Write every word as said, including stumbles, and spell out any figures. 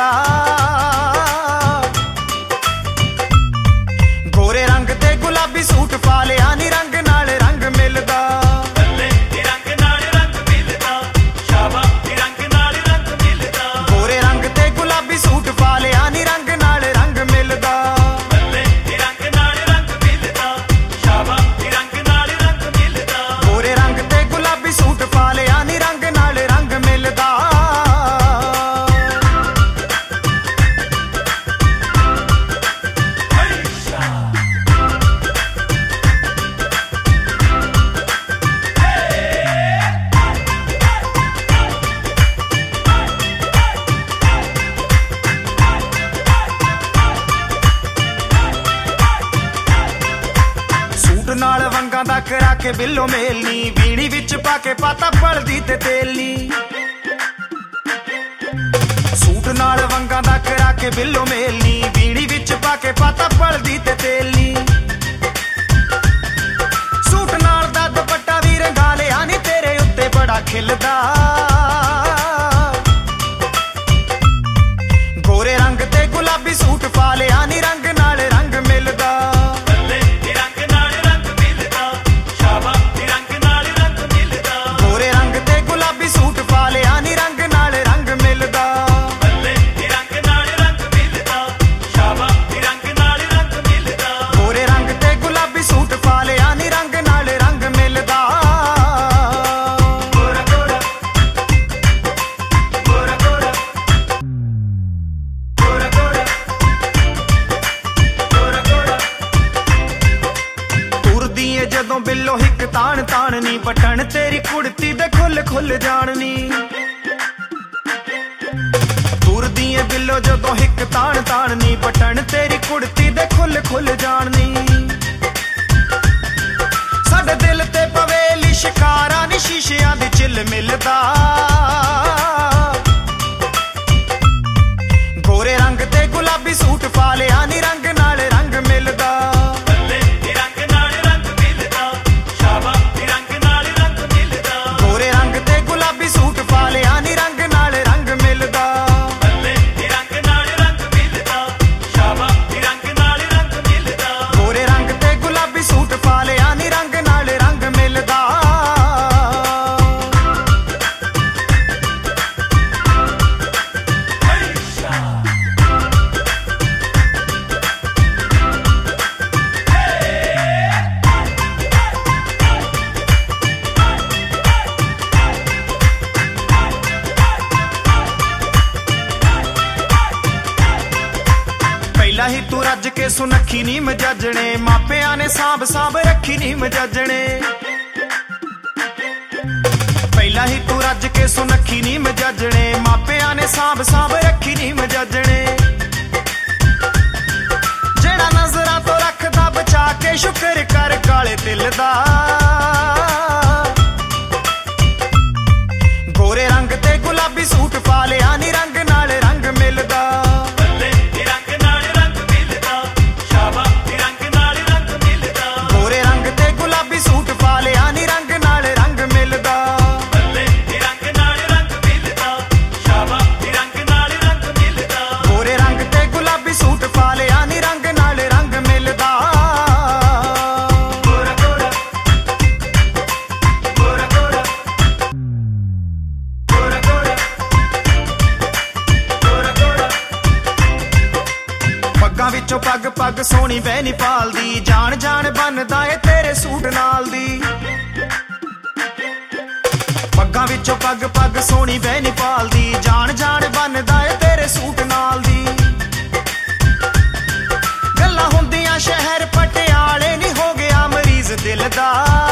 मिलदा। गोरे रंग ते गुलाबी सूट पा लिया नी रंग नाल रंग मिलदा। गोरे रंग ते गुलाबी सूट पा लिया नी रंग नाल रंग मिलदा। गोरे रंग ते गुलाबी सूट पा लिया नी रंग नाल रंग मिलदा। नाल वंगां दा करा के बिल्लो मेलनी, बीड़ी विच पाके पाता पलदी ते तेलनी। सूट नाल वंगां दा करा के बिल्लो मेलनी, बीड़ी विच पाके पाता पलदी ते तेलनी। सूट नाल दा दुपट्टा भी रंगा लिया नी तेरे उत्ते बड़ा खिलदा। गोरे रंग ते गुलाबी सूट पा लिया नी रंग नाल रंग मिलदा। सूट पा लिया नी रंग नाल रंग मिलदा। गोरे रंग ते गुलाबी सूट पा लिया नी रंग नाल रंग मिलदा। गोरा गोरा गोरा गोरा गोरा गोरा गोरा गोरा तुरदी ए जदों बिल्लो हिक तान तान नी, बटन तेरी कुड़ती दे खुल खुल जाणनी। तुरदी ए बिल्लो जदों हिक तान तान नी, बटन तेरी कुड़ती दे खुल खुल जाणनी। साडे दिल ते पवे लिशकारा नी, शीशियां दी चिल मिलदा। गोरे रंग ते गुलाबी सूट पा लिया नी रंग नाल रंग मिलदा। सूट पा लिया नी रंग नाल रंग मिलदा। गोरे रंग ते गुलाबी सूट पा लिया नी रंग नाल रंग मिलदा। पहला ही तू रज के सुनखी नी मजाजने, मापिया ने सांभ सांभ रखी नी मजाजने। पहला ही तू रज के सुनखी नी मजाजने, मापिया ने सांभ सांभ रखी नी मजाजने। जेड़ा नजरा तो रखदा बचा के, शुक्र कर काले दिल दा। गोरे रंग ते गुलाबी सूट पा लिया नी रंग नाल रंग मिलदा। सूट पा लिया नी रंग नाल रंग मिलदा। गोरे रंग ते गुलाबी सूट पा लिया नी रंग नाल रंग मिलदा। गोरा गोरा गोरा गोरा गोरा गोरा गोरा गोरा पग्गां विचों पग पग सोहनी बहनी पालदी, जान जान बनदा ए तेरे सूट नाल दी। पग्गां विचों पग पग सोहनी बहनी पालदी, जान जान बनदा ए तेरे सूट नाल दी। गल्लां हुंदियां शहर पटियाले नी, हो गया मरीज दिल दा।